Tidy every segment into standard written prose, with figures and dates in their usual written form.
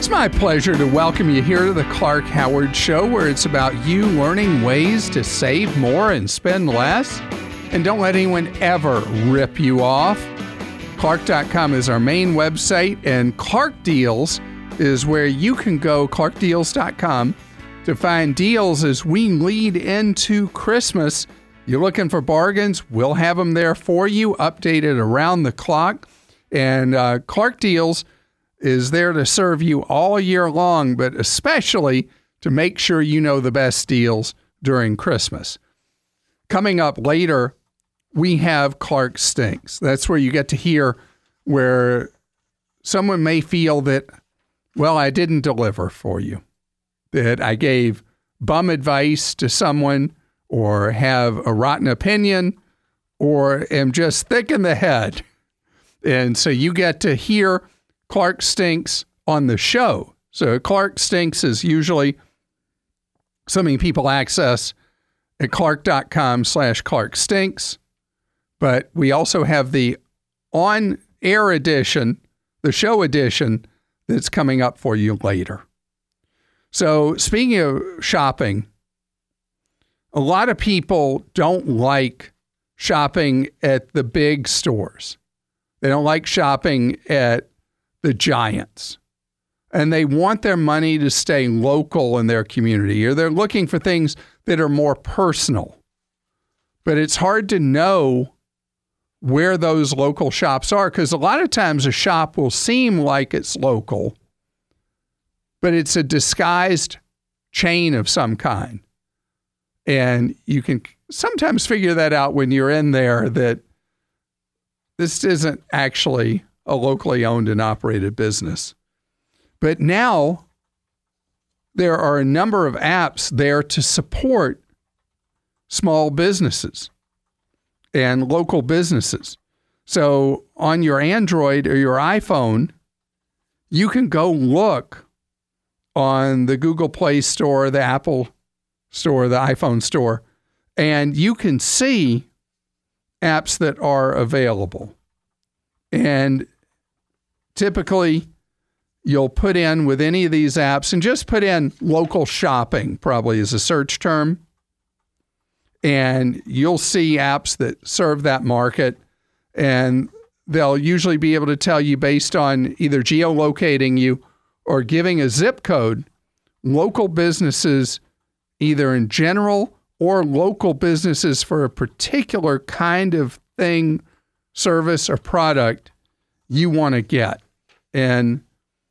It's my pleasure to welcome you here to the Clark Howard Show, where it's about you learning ways to save more and spend less. And don't let anyone ever rip you off. Clark.com is our main website, and Clark Deals is where you can go, clarkdeals.com, to find deals as we lead into Christmas. You're looking for bargains, we'll have them there for you, updated around the clock. And Clark Deals is there to serve you all year long, but especially to make sure you know the best deals during Christmas. Coming up later, we have Clark Stinks. That's where you get to hear where someone may feel that, well, I didn't deliver for you, that I gave bum advice to someone or have a rotten opinion or am just thick in the head. And so you get to hear Clark Stinks on the show. So Clark Stinks is usually something people access at clark.com/Clark Stinks. But we also have the on-air edition, the show edition, that's coming up for you later. So speaking of shopping, a lot of people don't like shopping at the big stores. They don't like shopping at the giants. And they want their money to stay local in their community, or they're looking for things that are more personal. But it's hard to know where those local shops are, because a lot of times a shop will seem like it's local, but it's a disguised chain of some kind. And you can sometimes figure that out when you're in there, that this isn't actually a locally owned and operated business. But now there are a number of apps there to support small businesses and local businesses. So on your Android or your iPhone, you can go look on the Google Play Store, the Apple Store, the iPhone Store, and you can see apps that are available. And typically, you'll put in with any of these apps, and just put in local shopping, probably as a search term, and you'll see apps that serve that market, and they'll usually be able to tell you, based on either geolocating you or giving a zip code, local businesses, either in general or local businesses for a particular kind of thing, service, or product you want to get. And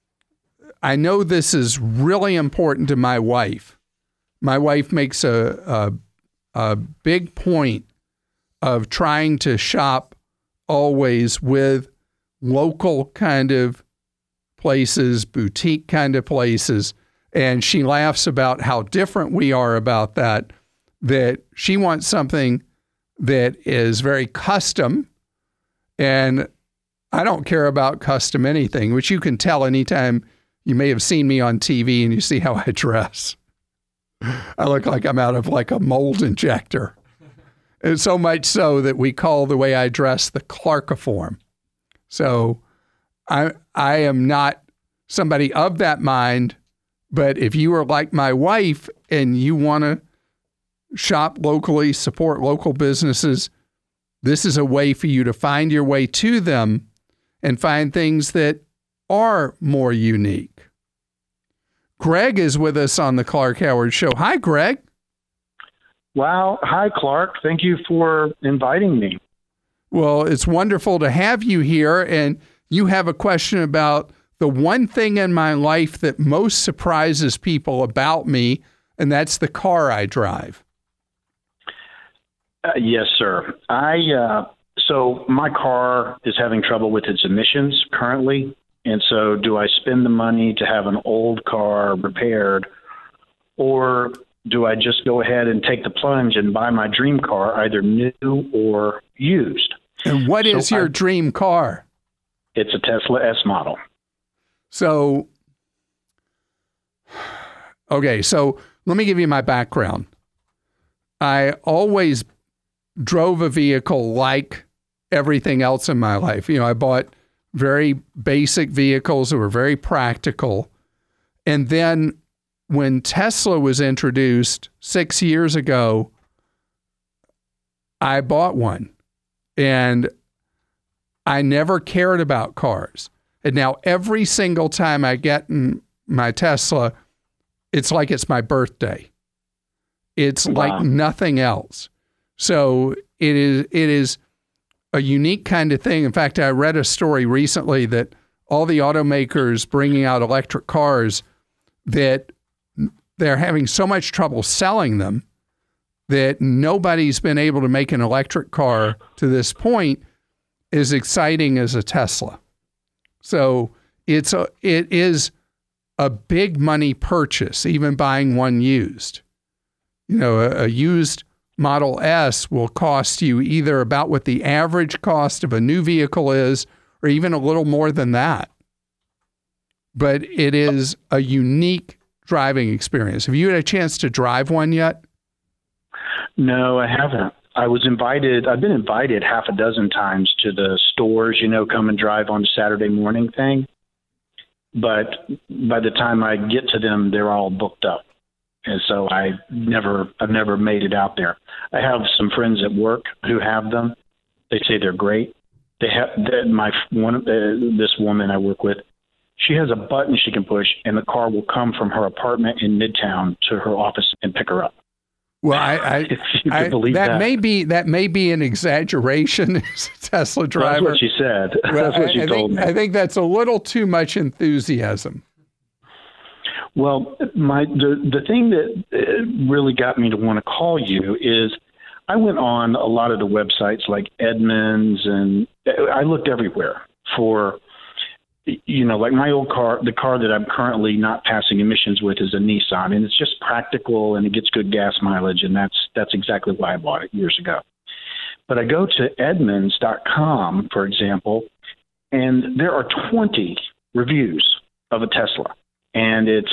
I know this is really important to my wife. My wife makes a big point of trying to shop always with local kind of places, boutique kind of places. And she laughs about how different we are about that she wants something that is very custom. And I don't care about custom anything, which you can tell anytime you may have seen me on TV and you see how I dress. I look like I'm out of like a mold injector. And so much so that we call the way I dress the Clarkiform. So I am not somebody of that mind, but if you are like my wife and you want to shop locally, support local businesses, this is a way for you to find your way to them and find things that are more unique. Greg is with us on the Clark Howard Show. Hi, Greg. Wow. Hi, Clark. Thank you for inviting me. Well, it's wonderful to have you here. And you have a question about the one thing in my life that most surprises people about me, and that's the car I drive. Yes, sir. So my car is having trouble with its emissions currently. And so do I spend the money to have an old car repaired, or do I just go ahead and take the plunge and buy my dream car, either new or used? And what is your dream car? It's a Tesla S model. So, okay, so let me give you my background. I always drove a vehicle like everything else in my life. You know, I bought very basic vehicles that were very practical. And then when Tesla was introduced 6 years ago, I bought one. And I never cared about cars. And now every single time I get in my Tesla, it's like it's my birthday. It's like nothing else. So it is a unique kind of thing. In fact, I read a story recently that all the automakers bringing out electric cars, that they're having so much trouble selling them that nobody's been able to make an electric car to this point as exciting as a Tesla. So it is a big money purchase, even buying one used. You know, a used Model S will cost you either about what the average cost of a new vehicle is, or even a little more than that. But it is a unique driving experience. Have you had a chance to drive one yet? No, I haven't. I've been invited half a dozen times to the stores, come and drive on Saturday morning thing. But by the time I get to them, they're all booked up. And so I've never made it out there. I have some friends at work who have them. They say they're great. They have this woman I work with. She has a button she can push, and the car will come from her apartment in Midtown to her office and pick her up. Well, I believe that may be an exaggeration as a Tesla driver. That's what she said. Well, that's what she told me. I think that's a little too much enthusiasm. Well, the thing that really got me to want to call you is I went on a lot of the websites like Edmunds, and I looked everywhere for, like my old car, the car that I'm currently not passing emissions with is a Nissan, and it's just practical and it gets good gas mileage, and that's exactly why I bought it years ago. But I go to Edmunds.com, for example, and there are 20 reviews of a Tesla, and it's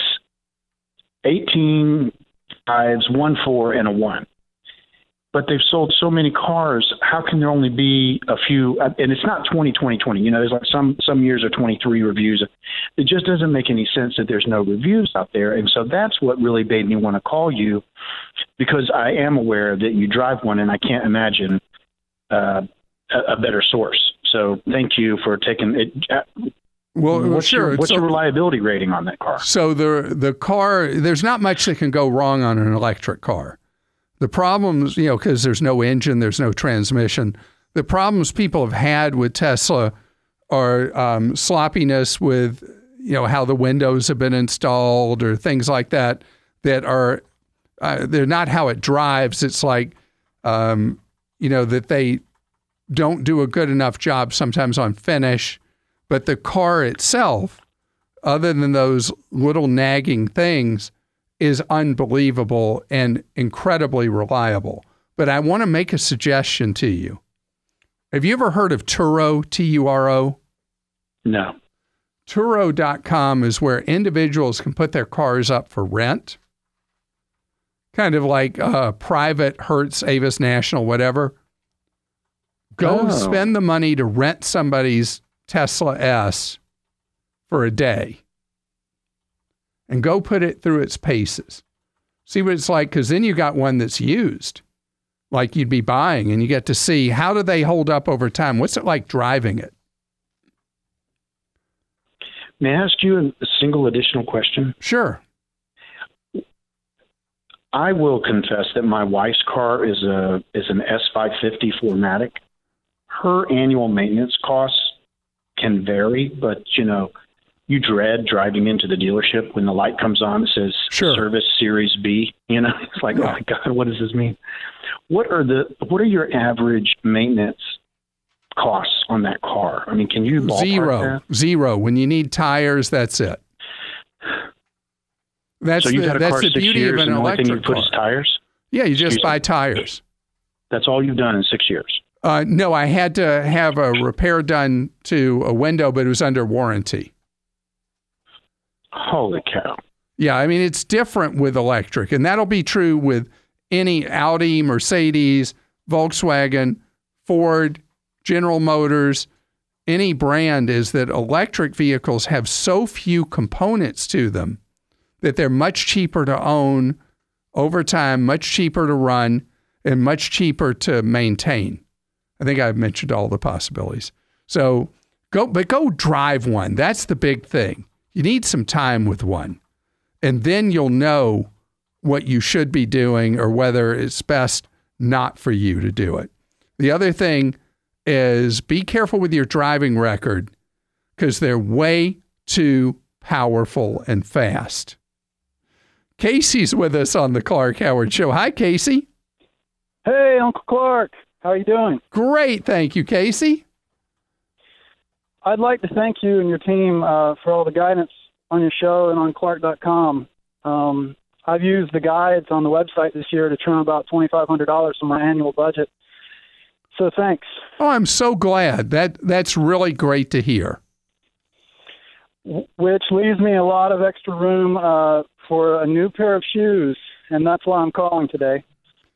18 5s, 1 4, and a 1. But they've sold so many cars. How can there only be a few? And it's not 20. There's like some years are 23 reviews. It just doesn't make any sense that there's no reviews out there. And so that's what really made me want to call you, because I am aware that you drive one, and I can't imagine a better source. So thank you for taking it. Well, what's your reliability rating on that car? So the car, there's not much that can go wrong on an electric car. The problems, because there's no engine, there's no transmission. The problems people have had with Tesla are sloppiness with, how the windows have been installed or things like that are, they're not how it drives. It's like, that they don't do a good enough job sometimes on finish. But the car itself, other than those little nagging things, is unbelievable and incredibly reliable. But I want to make a suggestion to you. Have you ever heard of Turo, Turo? No. Turo.com is where individuals can put their cars up for rent. Kind of like private Hertz, Avis National, whatever. Go spend the money to rent somebody's Tesla S for a day. And go put it through its paces. See what it's like, because then you got one that's used, like you'd be buying, and you get to see how do they hold up over time. What's it like driving it? May I ask you a single additional question? Sure. I will confess that my wife's car is an S550 4MATIC. Her annual maintenance costs can vary, but you dread driving into the dealership when the light comes on that says Service Series B. It's like, oh my God, what does this mean? What are your average maintenance costs on that car? I mean, can you ballpark that? Zero. When you need tires, that's it. That's so you've had a car the 6 beauty years, of an and the only thing you electric put is tires? Yeah, you just buy tires. That's all you've done in 6 years? No, I had to have a repair done to a window, but it was under warranty. Holy cow. Yeah, I mean, it's different with electric, and that'll be true with any Audi, Mercedes, Volkswagen, Ford, General Motors, any brand, is that electric vehicles have so few components to them that they're much cheaper to own over time, much cheaper to run, and much cheaper to maintain. I think I've mentioned all the possibilities. So go drive one. That's the big thing. You need some time with one. And then you'll know what you should be doing or whether it's best not for you to do it. The other thing is be careful with your driving record because they're way too powerful and fast. Casey's with us on the Clark Howard Show. Hi, Casey. Hey, Uncle Clark. How are you doing? Great. Thank you, Casey. I'd like to thank you and your team for all the guidance on your show and on Clark.com. I've used the guides on the website this year to trim about $2,500 from my annual budget. So thanks. Oh, I'm so glad. That's really great to hear. Which leaves me a lot of extra room for a new pair of shoes, and that's why I'm calling today.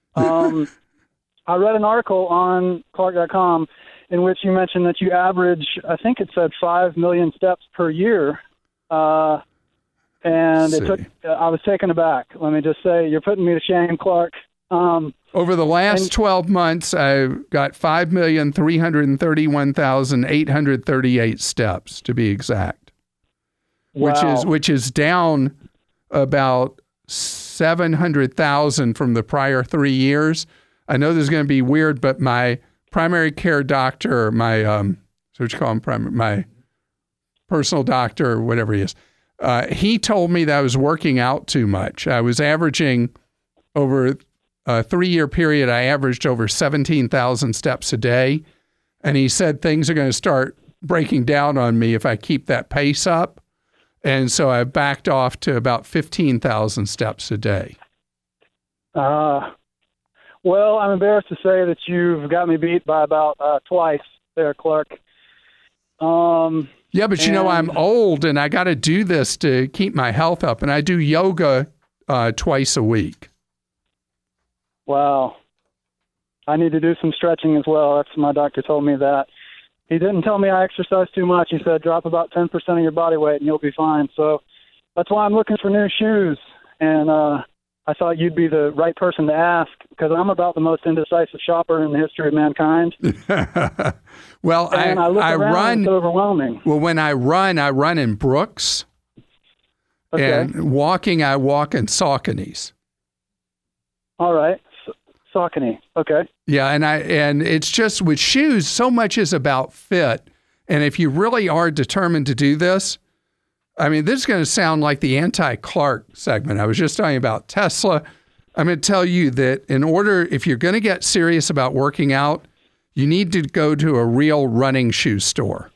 I read an article on Clark.com in which you mentioned that you average, I think it said 5 million steps per year. And I was taken aback. Let me just say, you're putting me to shame, Clark. Over the last 12 months, I've got 5,331,838 steps, to be exact. Wow. Which is down about 700,000 from the prior 3 years. I know this is going to be weird, but my primary care doctor, my my personal doctor, or whatever he is, he told me that I was working out too much. I was averaging over a 3-year period, I averaged over 17,000 steps a day. And he said things are going to start breaking down on me if I keep that pace up. And so I backed off to about 15,000 steps a day. Well, I'm embarrassed to say that you've got me beat by about twice there, Clark. Yeah, but I'm old and I got to do this to keep my health up. And I do yoga twice a week. Wow. I need to do some stretching as well. That's my doctor told me that. He didn't tell me I exercise too much. He said drop about 10% of your body weight and you'll be fine. So that's why I'm looking for new shoes. And I thought you'd be the right person to ask because I'm about the most indecisive shopper in the history of mankind. Well, and I run. It's overwhelming. Well, when I run in Brooks. Okay. And walking, I walk in Saucony's. All right. Saucony. Okay. Yeah, and it's just with shoes, so much is about fit. And if you really are determined to do this, I mean, this is going to sound like the anti-Clark segment. I was just talking about Tesla. I'm going to tell you that if you're going to get serious about working out, you need to go to a real running shoe store.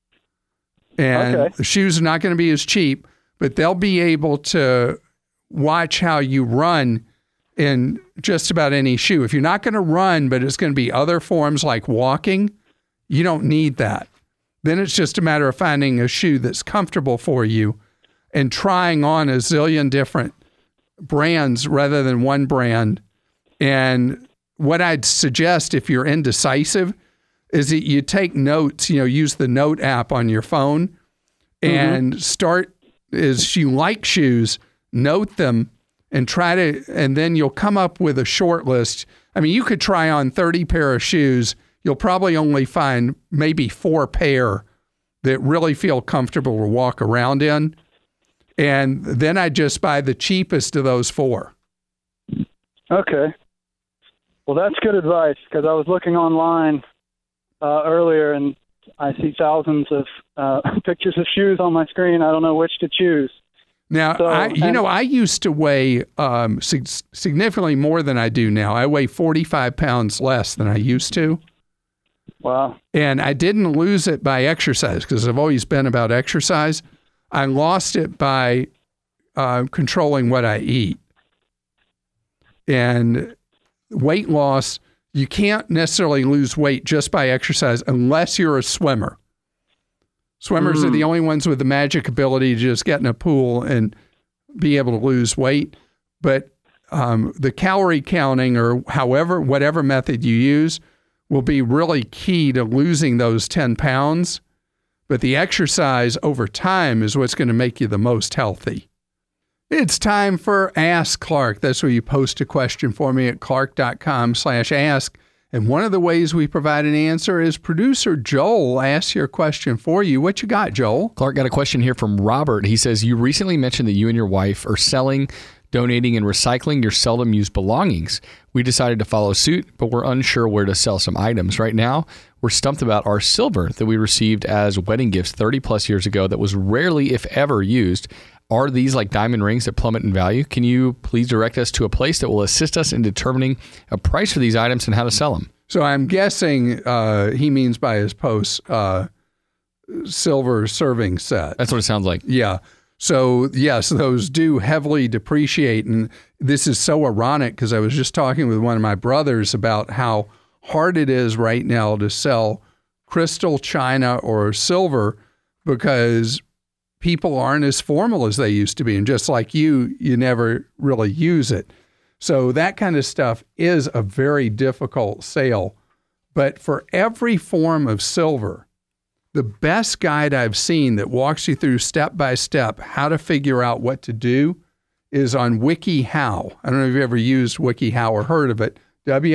And the shoes are not going to be as cheap, but they'll be able to watch how you run in just about any shoe. If you're not going to run, but it's going to be other forms like walking, you don't need that. Then it's just a matter of finding a shoe that's comfortable for you and trying on a zillion different brands rather than one brand. And what I'd suggest if you're indecisive is that you take notes, use the note app on your phone and start as you like shoes, note them and and then you'll come up with a short list. I mean, you could try on 30 pair of shoes. You'll probably only find maybe 4 pair that really feel comfortable to walk around in. And then I just buy the cheapest of those 4. Okay. Well, that's good advice because I was looking online earlier and I see thousands of pictures of shoes on my screen. I don't know which to choose. Now, I used to weigh significantly more than I do now. I weigh 45 pounds less than I used to. Wow. And I didn't lose it by exercise because I've always been about exercise. I lost it by controlling what I eat. And weight loss, you can't necessarily lose weight just by exercise unless you're a swimmer. Swimmers are the only ones with the magic ability to just get in a pool and be able to lose weight. But the calorie counting or whatever method you use will be really key to losing those 10 pounds. But the exercise over time is what's going to make you the most healthy. It's time for Ask Clark. That's where you post a question for me at clark.com/ask. And one of the ways we provide an answer is producer Joel asks your question for you. What you got, Joel? Clark, got a question here from Robert. He says, you recently mentioned that you and your wife are selling, donating, and recycling your seldom used belongings. We decided to follow suit, but we're unsure where to sell some items. Right now, we're stumped about our silver that we received as wedding gifts 30 plus years ago that was rarely, if ever, used. Are these like diamond rings that plummet in value? Can you please direct us to a place that will assist us in determining a price for these items and how to sell them? So I'm guessing he means by his post silver serving set. That's what it sounds like. Yeah. So, yes, those do heavily depreciate. And this is so ironic because I was just talking with one of my brothers about how hard it is right now to sell crystal, china, or silver because people aren't as formal as they used to be. And just like you never really use it. So that kind of stuff is a very difficult sale. But for every form of silver, the best guide I've seen that walks you through step by step how to figure out what to do is on WikiHow. I don't know if you've ever used WikiHow or heard of it,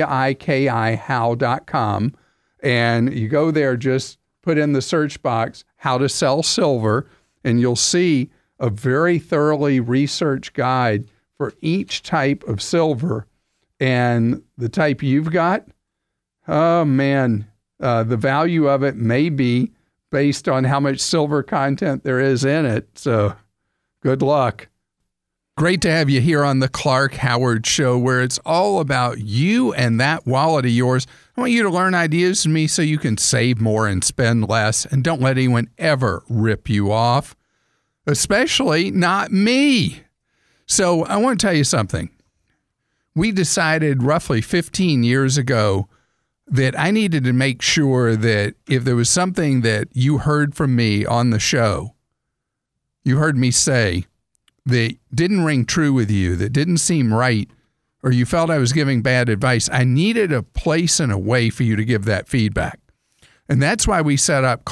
WIKIHow.com. And you go there, just put in the search box, how to sell silver, and you'll see a very thoroughly researched guide for each type of silver. And the type you've got, oh man, the value of it may be based on how much silver content there is in it. So good luck. Great to have you here on the Clark Howard Show, where it's all about you and that wallet of yours. I want you to learn ideas from me so you can save more and spend less, and don't let anyone ever rip you off, especially not me. So I want to tell you something. We decided roughly 15 years ago that I needed to make sure that if there was something that you heard from me on the show, you heard me say that didn't ring true with you, that didn't seem right, or you felt I was giving bad advice, I needed a place and a way for you to give that feedback. And that's why we set up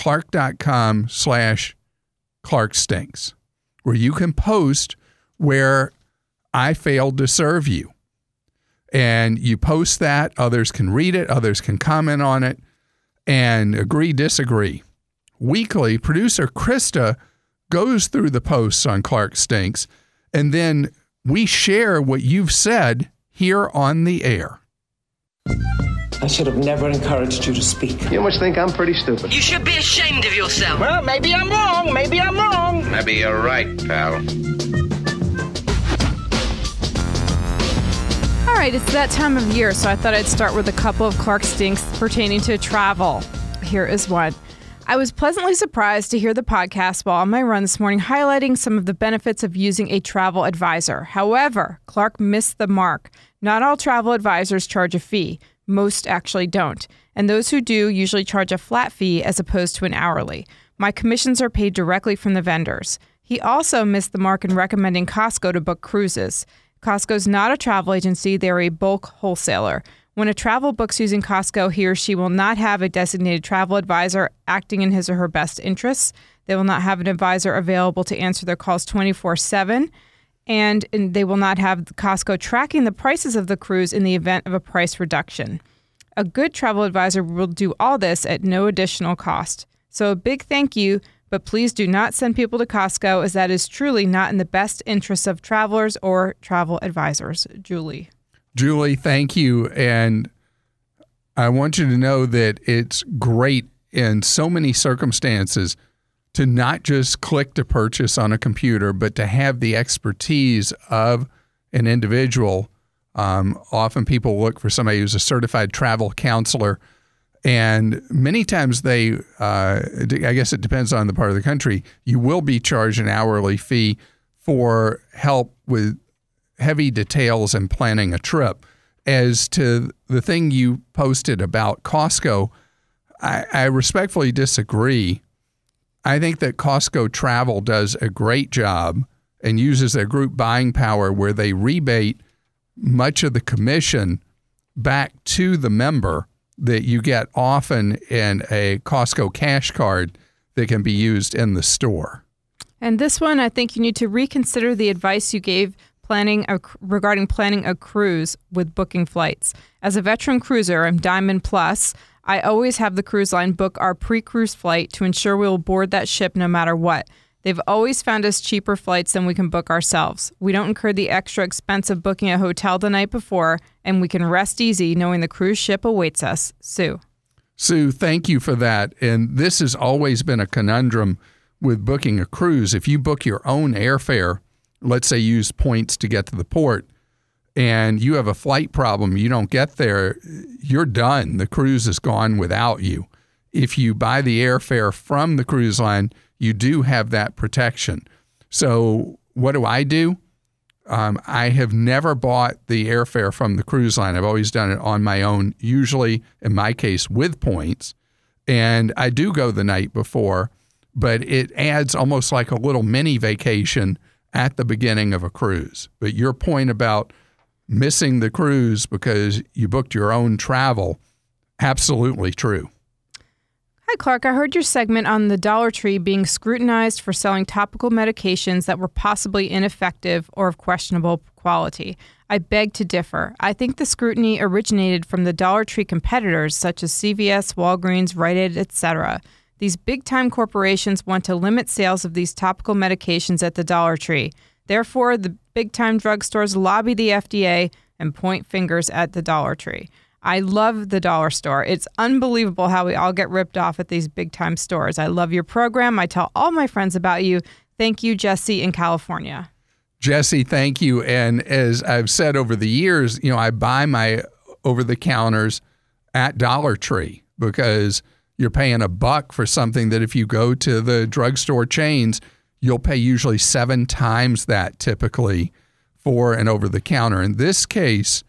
clark.com/ClarkStinks, where you can post where I failed to serve you. And you post that, others can read it, others can comment on it, and agree, disagree. Weekly, producer Krista goes through the posts on Clark Stinks, and then we share what you've said here on the air. I should have never encouraged you to speak. You must think I'm pretty stupid. You should be ashamed of yourself. Well, maybe I'm wrong. Maybe I'm wrong. Maybe you're right, pal. All right, it's that time of year, so I thought I'd start with a couple of Clark Stinks pertaining to travel. Here is one. I was pleasantly surprised to hear the podcast while on my run this morning highlighting some of the benefits of using a travel advisor. However, Clark missed the mark. Not all travel advisors charge a fee. Most actually don't. And those who do usually charge a flat fee as opposed to an hourly. My commissions are paid directly from the vendors. He also missed the mark in recommending Costco to book cruises. Costco's not a travel agency, they're a bulk wholesaler. When a travel books using Costco, he or she will not have a designated travel advisor acting in his or her best interests. They will not have an advisor available to answer their calls 24/7. And they will not have Costco tracking the prices of the cruise in the event of a price reduction. A good travel advisor will do all this at no additional cost. So a big thank you, but please do not send people to Costco, as that is truly not in the best interests of travelers or travel advisors. Julie. Julie, thank you. And I want you to know that it's great in so many circumstances to not just click to purchase on a computer, but to have the expertise of an individual. Often people look for somebody who's a certified travel counselor, and many times they, I guess it depends on the part of the country, you will be charged an hourly fee for help with heavy details and planning a trip. As to the thing you posted about Costco, I respectfully disagree. I think that Costco Travel does a great job and uses their group buying power where they rebate much of the commission back to the member that you get often in a Costco cash card that can be used in the store. And this one, I think you need to reconsider the advice you gave regarding planning a cruise with booking flights. As a veteran cruiser, I'm Diamond Plus. I always have the cruise line book our pre-cruise flight to ensure we will board that ship no matter what. They've always found us cheaper flights than we can book ourselves. We don't incur the extra expense of booking a hotel the night before, and we can rest easy knowing the cruise ship awaits us. Sue. Sue, thank you for that. And this has always been a conundrum with booking a cruise. If you book your own airfare, let's say you use points to get to the port, and you have a flight problem, you don't get there, you're done. The cruise is gone without you. If you buy the airfare from the cruise line, you do have that protection. So what do? I have never bought the airfare from the cruise line. I've always done it on my own, usually, in my case, with points. And I do go the night before, but it adds almost like a little mini vacation at the beginning of a cruise. But your point about missing the cruise because you booked your own travel, absolutely true. Hi, Clark. I heard your segment on the Dollar Tree being scrutinized for selling topical medications that were possibly ineffective or of questionable quality. I beg to differ. I think the scrutiny originated from the Dollar Tree competitors such as CVS, Walgreens, Rite Aid, etc. These big-time corporations want to limit sales of these topical medications at the Dollar Tree. Therefore, the big-time drugstores lobby the FDA and point fingers at the Dollar Tree. I love the dollar store. It's unbelievable how we all get ripped off at these big-time stores. I love your program. I tell all my friends about you. Thank you, Jesse in California. Jesse, thank you. And as I've said over the years, I buy my over-the-counters at Dollar Tree because you're paying $1 for something that if you go to the drugstore chains, you'll pay usually 7 times that typically for an over-the-counter. In this case,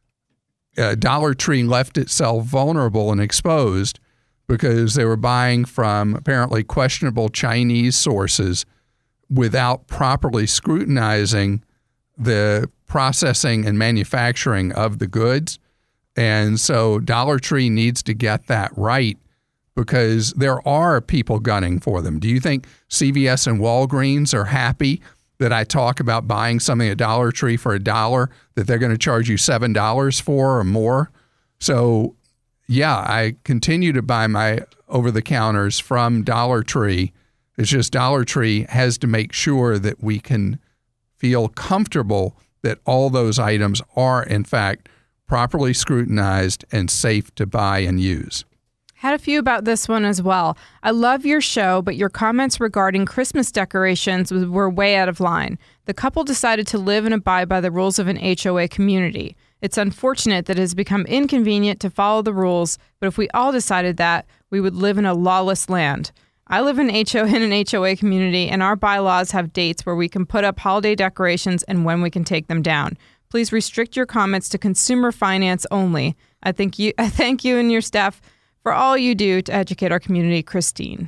Dollar Tree left itself vulnerable and exposed because they were buying from apparently questionable Chinese sources without properly scrutinizing the processing and manufacturing of the goods. And so Dollar Tree needs to get that right because there are people gunning for them. Do you think CVS and Walgreens are happy that I talk about buying something at Dollar Tree for $1 that they're going to charge you $7 for or more? So, yeah, I continue to buy my over-the-counters from Dollar Tree. It's just Dollar Tree has to make sure that we can feel comfortable that all those items are, in fact, properly scrutinized and safe to buy and use. Had a few about this one as well. I love your show, but your comments regarding Christmas decorations were way out of line. The couple decided to live and abide by the rules of an HOA community. It's unfortunate that it has become inconvenient to follow the rules, but if we all decided that, we would live in a lawless land. I live in an HOA community, and our bylaws have dates where we can put up holiday decorations and when we can take them down. Please restrict your comments to consumer finance only. I thank you and your staff for all you do to educate our community, Christine.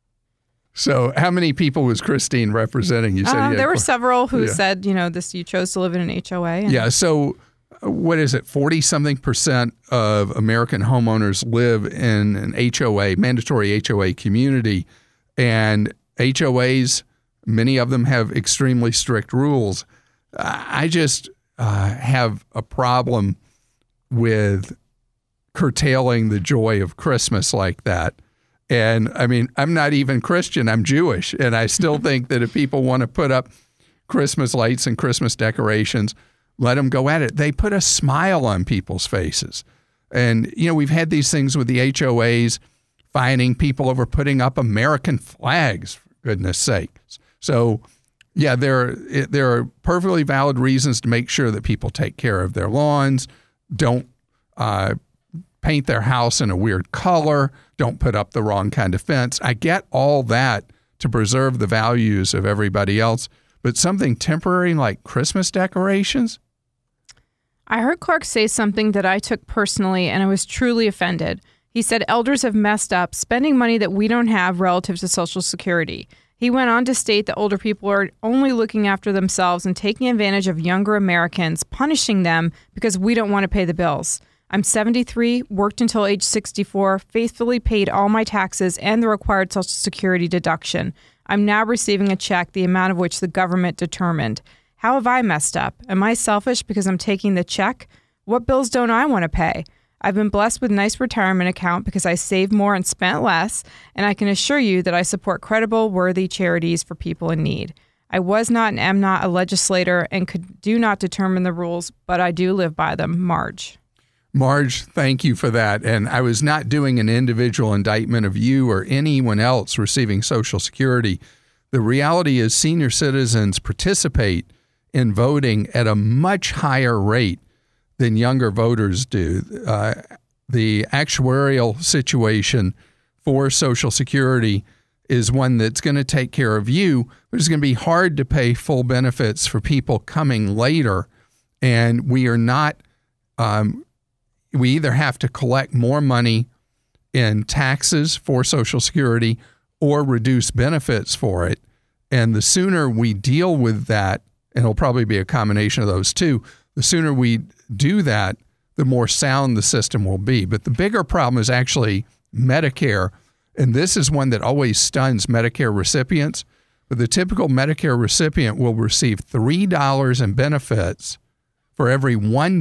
So how many people was Christine representing? You said there were several who said, you chose to live in an HOA. Yeah. So what is it? 40-something% of American homeowners live in an HOA, mandatory HOA community. And HOAs, many of them have extremely strict rules. I just have a problem with curtailing the joy of Christmas like that. And I mean, I'm not even Christian, I'm Jewish. And I still think that if people want to put up Christmas lights and Christmas decorations, let them go at it. They put a smile on people's faces. And, we've had these things with the HOAs fining people over putting up American flags, for goodness sakes. So, yeah, there are perfectly valid reasons to make sure that people take care of their lawns, don't paint their house in a weird color, don't put up the wrong kind of fence. I get all that to preserve the values of everybody else, but something temporary like Christmas decorations? I heard Clark say something that I took personally, and I was truly offended. He said elders have messed up spending money that we don't have relative to Social Security. He went on to state that older people are only looking after themselves and taking advantage of younger Americans, punishing them because we don't want to pay the bills. I'm 73, worked until age 64, faithfully paid all my taxes and the required Social Security deduction. I'm now receiving a check, the amount of which the government determined. How have I messed up? Am I selfish because I'm taking the check? What bills don't I want to pay? I've been blessed with a nice retirement account because I saved more and spent less, and I can assure you that I support credible, worthy charities for people in need. I was not and am not a legislator and do not determine the rules, but I do live by them. Marge. Marge, thank you for that. And I was not doing an individual indictment of you or anyone else receiving Social Security. The reality is senior citizens participate in voting at a much higher rate than younger voters do. The actuarial situation for Social Security is one that's going to take care of you, but it's going to be hard to pay full benefits for people coming later. And we are not, we either have to collect more money in taxes for Social Security or reduce benefits for it. And the sooner we deal with that, and it'll probably be a combination of those two, the sooner we do that, the more sound the system will be. But the bigger problem is actually Medicare. And this is one that always stuns Medicare recipients. But the typical Medicare recipient will receive $3 in benefits for every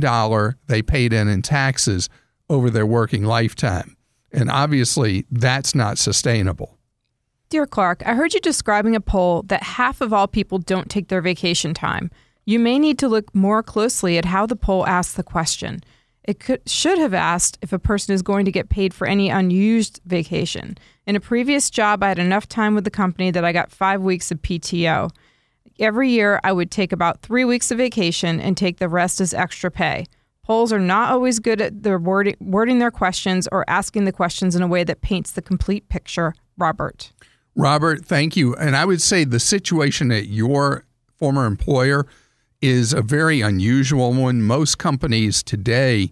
$1 they paid in taxes over their working lifetime. And obviously, that's not sustainable. Dear Clark, I heard you describing a poll that half of all people don't take their vacation time. You may need to look more closely at how the poll asked the question. It should have asked if a person is going to get paid for any unused vacation. In a previous job, I had enough time with the company that I got 5 weeks of PTO. Every year, I would take about 3 weeks of vacation and take the rest as extra pay. Polls are not always good at their wording their questions or asking the questions in a way that paints the complete picture. Robert. Robert, thank you. And I would say the situation at your former employer is a very unusual one. Most companies today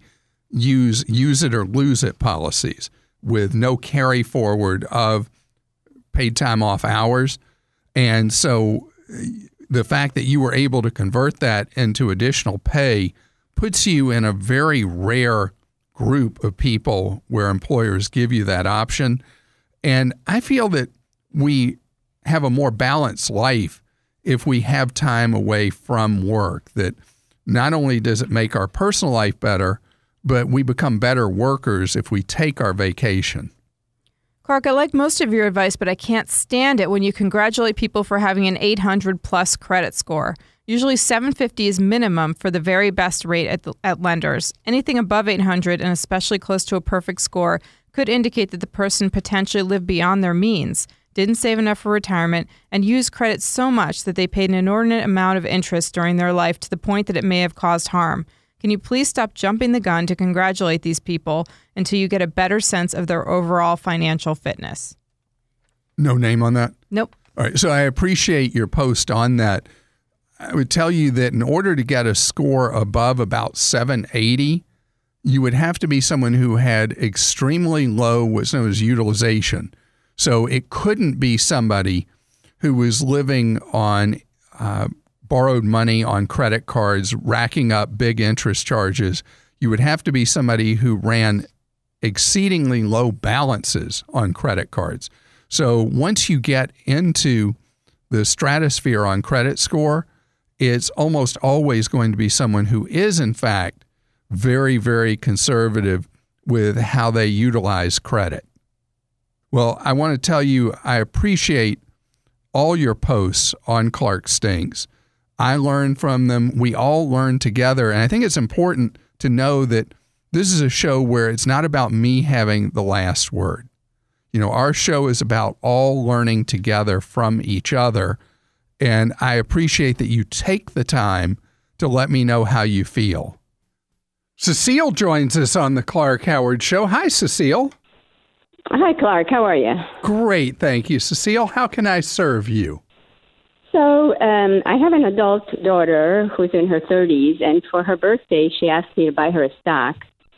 use it or lose it policies with no carry forward of paid time off hours. And so the fact that you were able to convert that into additional pay puts you in a very rare group of people where employers give you that option. And I feel that we have a more balanced life if we have time away from work, that not only does it make our personal life better, but we become better workers if we take our vacation. Clark, I like most of your advice, but I can't stand it when you congratulate people for having an 800 plus credit score. Usually 750 is minimum for the very best rate at lenders. Anything above 800 and especially close to a perfect score could indicate that the person potentially lived beyond their means, didn't save enough for retirement, and used credit so much that they paid an inordinate amount of interest during their life to the point that it may have caused harm. Can you please stop jumping the gun to congratulate these people until you get a better sense of their overall financial fitness? No name on that? Nope. All right. So I appreciate your post on that. I would tell you that in order to get a score above about 780, you would have to be someone who had extremely low what's known as utilization. So it couldn't be somebody who was living on borrowed money on credit cards, racking up big interest charges. You would have to be somebody who ran exceedingly low balances on credit cards. So once you get into the stratosphere on credit score, it's almost always going to be someone who is, in fact, very, very conservative with how they utilize credit. Well, I want to tell you, I appreciate all your posts on Clark Stinks. I learn from them. We all learn together. And I think it's important to know that this is a show where it's not about me having the last word. You know, our show is about all learning together from each other. And I appreciate that you take the time to let me know how you feel. Cecile joins us on the Clark Howard Show. Hi, Cecile. Hi, Clark. How are you? Great. Thank you, Cecile. How can I serve you? So I have an adult daughter who's in her 30s, and for her birthday, she asked me to buy her a stock.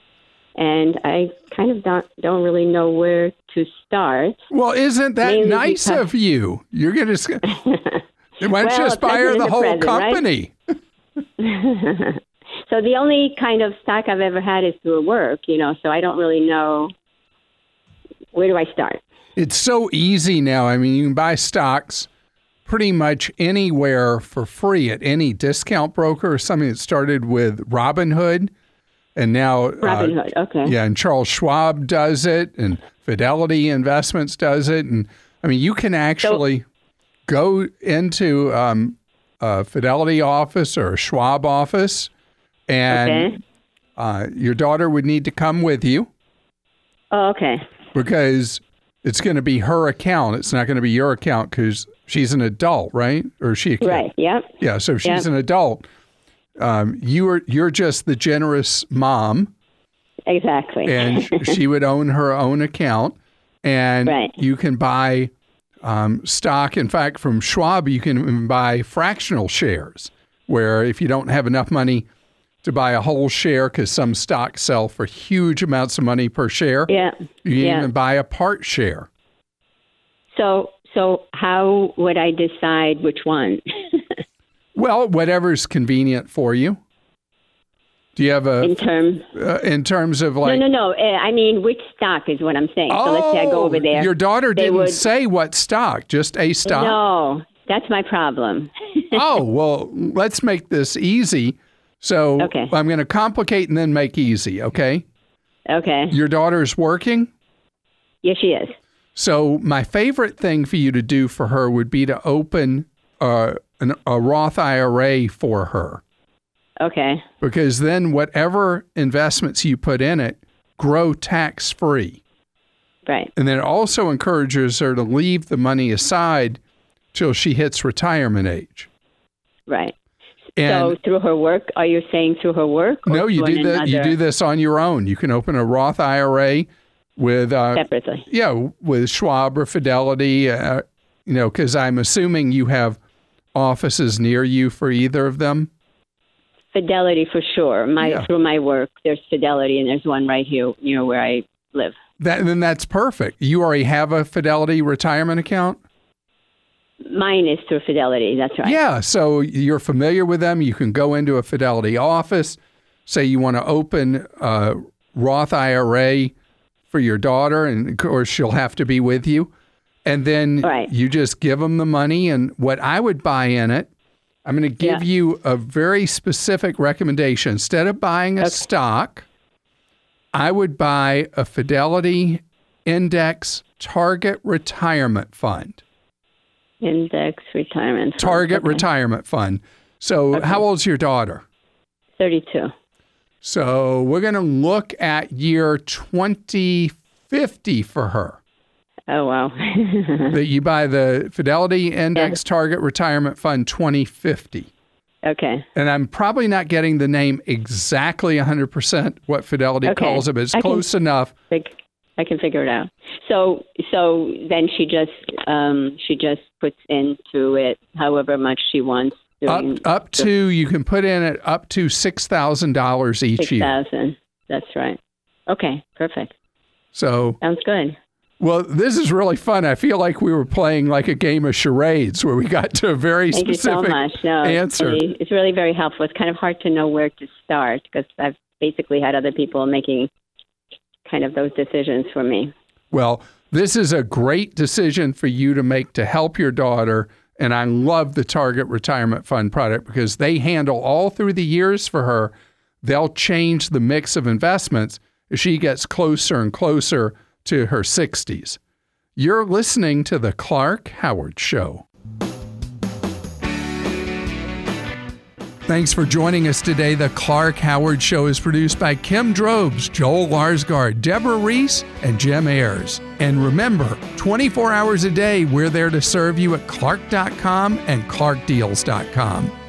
And I kind of don't really know where to start. Well, isn't that mainly nice of you? You're going to... Why don't you just buy her the whole company? Right? So the only kind of stock I've ever had is through work, so I don't really know. Where do I start? It's so easy now. I mean, you can buy stocks pretty much anywhere for free at any discount broker or something that started with Robinhood. And now, Robinhood, okay. Yeah, and Charles Schwab does it, and Fidelity Investments does it. And I mean, you can actually go into a Fidelity office or a Schwab office, and your daughter would need to come with you. Oh, okay. Because it's going to be her account. It's not going to be your account because she's an adult, right? Or is she a kid? Right, yep. Yeah, so if she's an adult, you're just the generous mom. Exactly. And she would own her own account. And you can buy stock. In fact, from Schwab, you can even buy fractional shares, where if you don't have enough money to buy a whole share, because some stocks sell for huge amounts of money per share, you can even buy a part share. So how would I decide which one? Well, whatever's convenient for you. Do you have a in terms of like No. I mean, which stock is what I'm saying. So let's say I go over there. Your daughter didn't say what stock, just a stock. No, that's my problem. Oh, well, let's make this easy. So I'm going to complicate and then make easy, okay? Okay. Your daughter's working? Yes, she is. So my favorite thing for you to do for her would be to open a Roth IRA for her. Okay. Because then whatever investments you put in it grow tax-free. Right. And then it also encourages her to leave the money aside till she hits retirement age. Right. And so through her work, are you saying through her work? No, you do that. You do this on your own. You can open a Roth IRA with separately. Yeah, with Schwab or Fidelity. Because I'm assuming you have offices near you for either of them. Fidelity for sure. Through my work, there's Fidelity, and there's one right here, where I live. Then that's perfect. You already have a Fidelity retirement account? Mine is through Fidelity. That's right. Yeah. So you're familiar with them. You can go into a Fidelity office, say you want to open a Roth IRA for your daughter, and of course she'll have to be with you. And then you just give them the money. And what I would buy in it, I'm going to give you a very specific recommendation. Instead of buying a stock, I would buy a Fidelity Index Target Retirement Fund. Index Retirement Fund. Target Retirement Fund. So how old's your daughter? 32. So we're going to look at year 2050 for her. Oh, wow. That you buy the Fidelity Index Target Retirement Fund 2050. Okay. And I'm probably not getting the name exactly 100% what Fidelity calls it, but it's close enough. I can figure it out. So then she just puts into it however much she wants. Up to you can put in it up to $6,000 each year. $6,000. That's right. Okay, perfect. So sounds good. Well, this is really fun. I feel like we were playing like a game of charades where we got to a very specific answer. It's really very helpful. It's kind of hard to know where to start because I've basically had other people making kind of those decisions for me. Well, this is a great decision for you to make to help your daughter. And I love the Target Retirement Fund product because they handle all through the years for her. They'll change the mix of investments as she gets closer and closer to her 60s. You're listening to The Clark Howard Show. Thanks for joining us today. The Clark Howard Show is produced by Kim Drobes, Joel Larsgaard, Deborah Reese, and Jim Ayers. And remember, 24 hours a day, we're there to serve you at Clark.com and ClarkDeals.com.